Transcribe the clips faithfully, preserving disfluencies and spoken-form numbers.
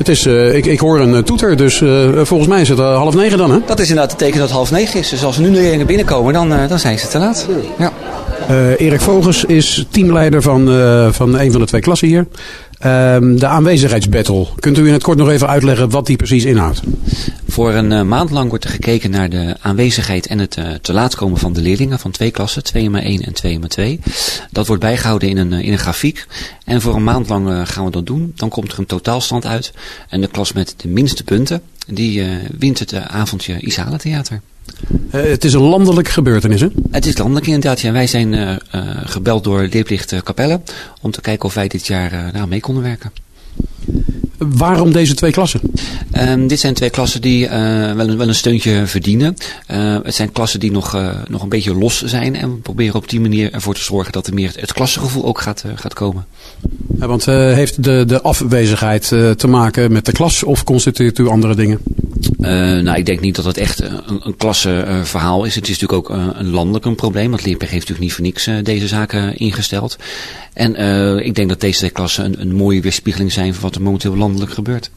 Het is, uh, ik, ik hoor een uh, toeter, dus uh, volgens mij is het uh, half negen dan, hè? Dat is inderdaad het teken dat het half negen is. Dus als er nu leerlingen binnenkomen, dan, uh, dan zijn ze te laat. Ja. Uh, Erik Vogels is teamleider van, uh, van een van de twee klassen hier. Uh, de aanwezigheidsbattle. Kunt u in het kort nog even uitleggen wat die precies inhoudt? Voor een uh, maand lang wordt er gekeken naar de aanwezigheid en het uh, te laat komen van de leerlingen van twee klassen, twee maar één en twee maar twee. Dat wordt bijgehouden in een, uh, in een grafiek. En voor een maand lang uh, gaan we dat doen. Dan komt er een totaalstand uit. En de klas met de minste punten, die uh, wint het uh, avondje Isala Theater. Uh, het is een landelijke gebeurtenis, hè? Het is landelijk inderdaad. Ja. Wij zijn uh, uh, gebeld door Leerplicht uh, Capelle om te kijken of wij dit jaar uh, nou, mee konden werken. Waarom deze twee klassen? Um, dit zijn twee klassen die uh, wel, een, wel een steuntje verdienen. Uh, het zijn klassen die nog, uh, nog een beetje los zijn. En we proberen op die manier ervoor te zorgen dat er meer het, het klassengevoel ook gaat, uh, gaat komen. Ja, want uh, heeft de, de afwezigheid uh, te maken met de klas of constateert u andere dingen? Uh, nou, ik denk niet dat het echt een, een klassenverhaal uh, is. Het is natuurlijk ook uh, een landelijk een probleem. Want Leerplicht heeft natuurlijk niet voor niks uh, deze zaken ingesteld. En uh, ik denk dat deze twee klassen een, een mooie weerspiegeling zijn van wat er momenteel landelijk gebeurt.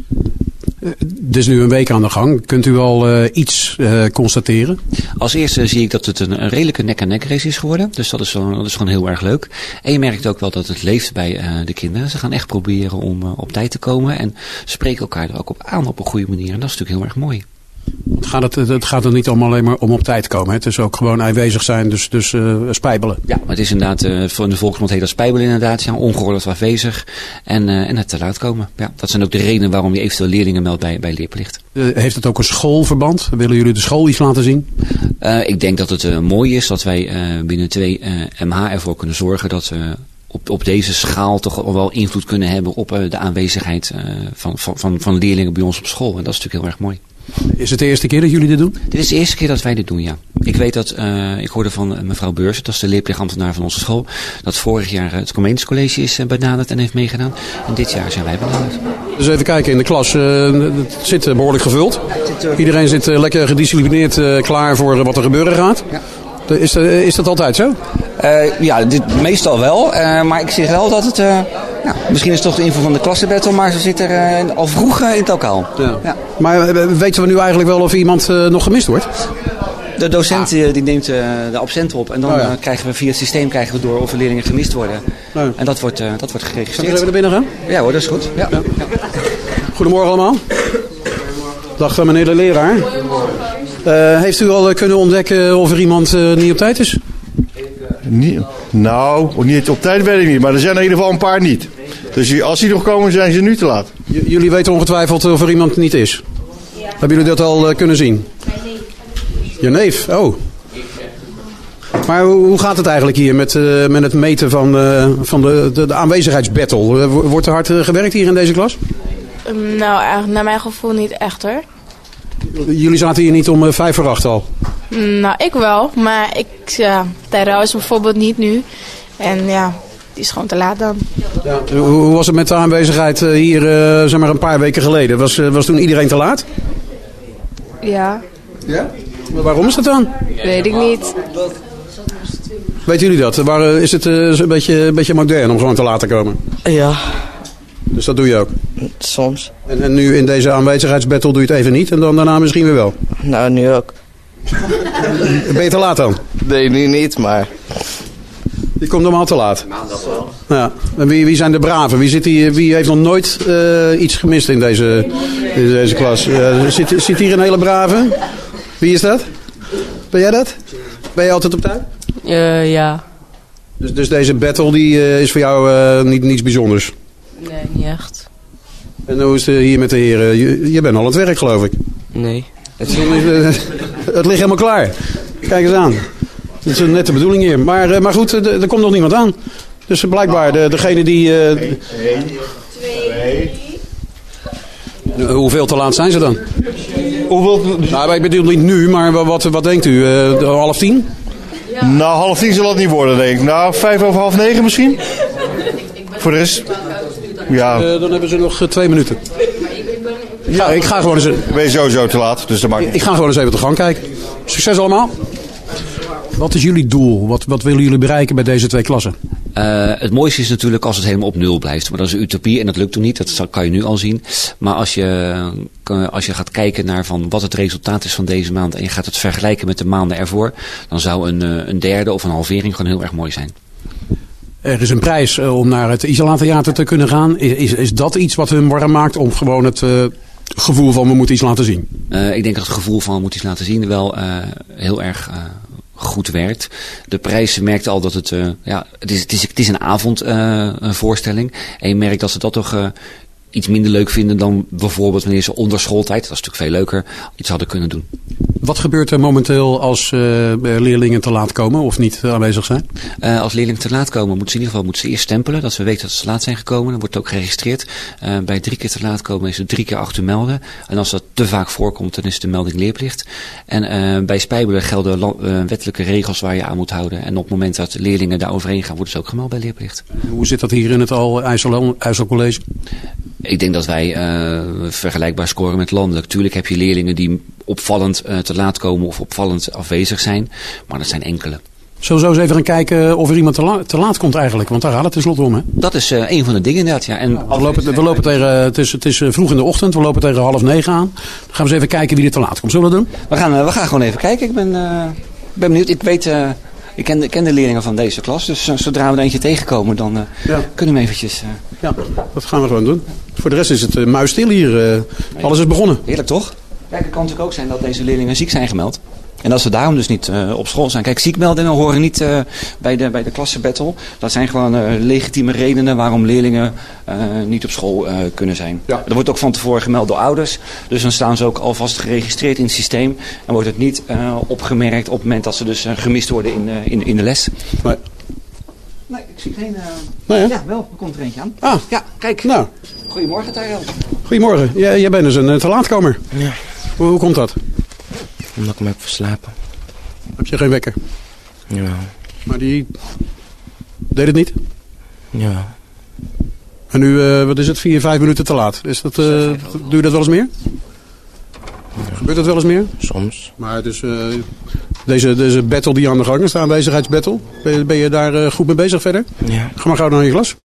Er is nu een week aan de gang. Kunt u al uh, iets uh, constateren? Als eerste zie ik dat het een, een redelijke nek-aan-nek race is geworden. Dus dat is, wel, dat is gewoon heel erg leuk. En je merkt ook wel dat het leeft bij uh, de kinderen. Ze gaan echt proberen om uh, op tijd te komen. En spreken elkaar er ook op aan op een goede manier. En dat is natuurlijk heel erg mooi. Het gaat, het, het gaat er niet allemaal alleen maar om op tijd komen. Hè? Het is ook gewoon aanwezig zijn, dus, dus uh, spijbelen. Ja, maar het is inderdaad, uh, voor de volksmond heet dat spijbelen inderdaad. Ja, ongehoord afwezig en, uh, en het te laat komen. Ja, dat zijn ook de redenen waarom je eventueel leerlingen meldt bij, bij Leerplicht. Uh, heeft het ook een schoolverband? Willen jullie de school iets laten zien? Uh, ik denk dat het uh, mooi is dat wij uh, binnen twee uh, M H ervoor kunnen zorgen dat we... Uh, Op, op deze schaal toch wel invloed kunnen hebben op uh, de aanwezigheid uh, van, van, van, van leerlingen bij ons op school. En dat is natuurlijk heel erg mooi. Is het de eerste keer dat jullie dit doen? Dit is de eerste keer dat wij dit doen, ja. Ik weet dat, uh, ik hoorde van uh, mevrouw Beursen, dat is de leerplichtambtenaar van onze school, dat vorig jaar uh, het gemeentescollege is uh, benaderd en heeft meegedaan. En dit jaar zijn wij benaderd. Dus even kijken, in de klas, uh, het zit uh, behoorlijk gevuld. Iedereen zit uh, lekker gedisciplineerd uh, klaar voor uh, wat er gebeuren gaat. Ja. Is, uh, is dat altijd zo? Uh, ja, dit, meestal wel. Uh, maar ik zeg wel dat het... Uh, nou, misschien is het toch de invloed van de klassenbattle, maar ze zitten uh, al vroeg uh, in het lokaal. Ja. Ja. Maar uh, weten we nu eigenlijk wel of iemand uh, nog gemist wordt? De docent ah. die neemt uh, de absenten op en dan oh, ja. uh, krijgen we via het systeem krijgen we door of er leerlingen gemist worden. Oh. En dat wordt, uh, dat wordt geregistreerd. Zullen we er binnen gaan? Ja hoor, dat is goed. Ja. Ja. Ja. Goedemorgen allemaal. Dag meneer de leraar. Uh, heeft u al uh, kunnen ontdekken of er iemand uh, niet op tijd is? Niet, nou, niet op tijd weet ik niet, maar er zijn in ieder geval een paar niet. Dus als die nog komen, zijn ze nu te laat. J- jullie weten ongetwijfeld of er iemand niet is? Ja. Hebben jullie dat al uh, kunnen zien? Mijn neef. Je neef? Oh. Maar hoe, hoe gaat het eigenlijk hier met, uh, met het meten van, uh, van de, de, de aanwezigheidsbattle? Uh, wordt er hard uh, gewerkt hier in deze klas? Um, nou, eigenlijk naar mijn gevoel niet echt hoor. Jullie zaten hier niet om uh, vijf voor acht al? Nou, ik wel. Maar ik, ja, Tyrell is bijvoorbeeld niet nu. En ja, die is gewoon te laat dan. Ja. Hoe, hoe was het met de aanwezigheid uh, hier uh, zeg maar een paar weken geleden? Was, uh, was toen iedereen te laat? Ja. Ja? Maar waarom is dat dan? Weet ik niet. Weten jullie dat? Waar, uh, is het uh, een, beetje, een beetje modern om gewoon te laat te komen? Ja. Dus dat doe je ook? Soms. En, en nu in deze aanwezigheidsbattle doe je het even niet en dan daarna misschien weer wel? Nou, nu ook. Ben je te laat dan? Nee, nu niet, maar... Je komt normaal te laat? Maandag wel. Ja. En wie, wie zijn de braven? Wie, zit hier, wie heeft nog nooit uh, iets gemist in deze, in deze klas? Uh, zit, zit hier een hele brave? Wie is dat? Ben jij dat? Ben je altijd op tijd? Uh, ja. Dus, dus deze battle die, uh, is voor jou uh, niet, niets bijzonders? Nee, niet echt. En hoe is het hier met de heren? Je, je bent al aan het werk, geloof ik. Nee. Het, het ligt helemaal klaar. Kijk eens aan. Het is een nette bedoeling hier. Maar, uh, maar goed, er, er komt nog niemand aan. Dus blijkbaar de, degene die... Uh, Eén. Twee. Uh, hoeveel te laat zijn ze dan? Hoeveel? Nou, ik bedoel niet nu, maar wat, wat denkt u? Uh, half tien? Ja. Nou, half tien zal het niet worden, denk ik. Nou, vijf over half negen misschien. Voor de rest... Ja. Uh, dan hebben ze nog uh, twee minuten. Ja, ik ga gewoon eens... Ben je sowieso te laat, dus dat maakt niet. Ik ga gewoon eens even op de gang kijken. Succes allemaal. Wat is jullie doel? Wat, wat willen jullie bereiken bij deze twee klassen? Uh, het mooiste is natuurlijk als het helemaal op nul blijft. Maar dat is een utopie en dat lukt toen niet. Dat kan je nu al zien. Maar als je, als je gaat kijken naar van wat het resultaat is van deze maand en je gaat het vergelijken met de maanden ervoor, dan zou een, een derde of een halvering gewoon heel erg mooi zijn. Er is een prijs om naar het Isola Theater te kunnen gaan. Is, is dat iets wat hun warm maakt om gewoon het uh, gevoel van we moeten iets laten zien? Uh, ik denk dat het gevoel van we moeten iets laten zien wel uh, heel erg uh, goed werkt. De prijs merkt al dat het, uh, ja, het is, het is, het is een avondvoorstelling. Uh, en je merkt dat ze dat toch uh, iets minder leuk vinden dan bijvoorbeeld wanneer ze onder schooltijd, dat is natuurlijk veel leuker, iets hadden kunnen doen. Wat gebeurt er momenteel als uh, leerlingen te laat komen of niet aanwezig zijn? Uh, als leerlingen te laat komen moeten ze in ieder geval moeten ze eerst stempelen. Dat we weten dat ze te laat zijn gekomen. Dan wordt het ook geregistreerd. Uh, bij drie keer te laat komen is het drie keer acht uur melden. En als dat te vaak voorkomt dan is de melding leerplicht. En uh, bij spijbelen gelden uh, wettelijke regels waar je aan moet houden. En op het moment dat leerlingen daar overheen gaan worden ze ook gemeld bij leerplicht. Hoe zit dat hier in het Al IJsselcollege? Ik denk dat wij uh, vergelijkbaar scoren met landelijk. Tuurlijk heb je leerlingen die opvallend uh, te laat komen of opvallend afwezig zijn. Maar dat zijn enkele. Zullen we zo eens even gaan kijken of er iemand te, la- te laat komt eigenlijk? Want daar gaat het tenslotte om, hè? Dat is uh, een van de dingen inderdaad, ja. En ja, we, lopen, we lopen tegen, het is, het is vroeg in de ochtend, we lopen tegen half negen aan. Dan gaan we eens even kijken wie er te laat komt. Zullen we dat doen? We gaan, uh, we gaan gewoon even kijken. Ik ben, uh, ben benieuwd. Ik weet... Uh, Ik ken de, ken de leerlingen van deze klas, dus uh, zodra we er eentje tegenkomen, dan uh, ja. kunnen we eventjes... Uh... Ja, dat gaan we gewoon doen. Voor de rest is het uh, muisstil hier. Uh, alles is begonnen. Heerlijk toch? Kijk, het kan natuurlijk ook zijn dat deze leerlingen ziek zijn gemeld. En dat ze daarom dus niet uh, op school zijn. Kijk, ziekmeldingen horen niet uh, bij de, bij de klassenbattle. Dat zijn gewoon uh, legitieme redenen waarom leerlingen uh, niet op school uh, kunnen zijn. Ja. Dat wordt ook van tevoren gemeld door ouders. Dus dan staan ze ook alvast geregistreerd in het systeem. En wordt het niet uh, opgemerkt op het moment dat ze dus uh, gemist worden in, uh, in, in de les. Nee. Nee, ik zie geen... Uh... Nee, ja, wel. Er komt er eentje aan. Ah. Ja, kijk. Nou. Goedemorgen, Tyrell. Goedemorgen. Jij, jij bent dus een uh, te laatkomer. Ja. Hoe, hoe komt dat? Omdat ik me heb verslapen. Heb je geen wekker? Ja. Maar die deed het niet? Ja. En nu, uh, wat is het, vier, vijf minuten te laat? Is dat, uh, doe je dat wel eens meer? Ja. Gebeurt dat wel eens meer? Soms. Maar dus, uh, deze, deze battle die aan de gang is, de aanwezigheidsbattle, ben je, ben je daar uh, goed mee bezig verder? Ja. Ga maar gauw naar je klas.